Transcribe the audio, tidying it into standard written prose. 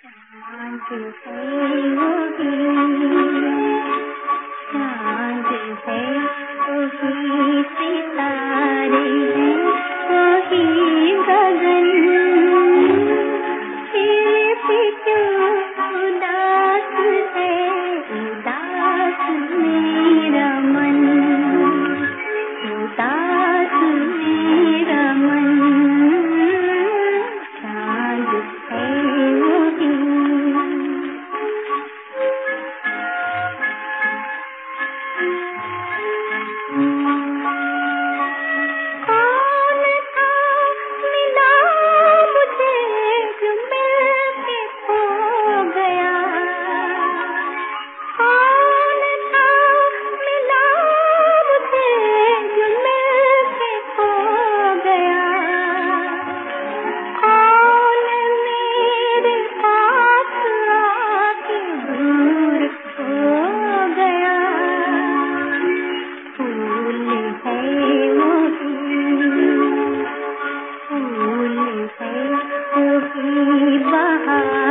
चाँद है वही, चाँद है वही, सितारे हैं वही गगन, फिर भी क्यों उदास है, उदास मेरा मन, उदास मेरा मन। चाँद है वही, कौन था मिला मुझे जो मिलके खो गया, कौन था मिला मुझे जो मिलके खो गया, कौन मेरे पास आके दूर हो गया। फूल है वही, फूल है वही, बहार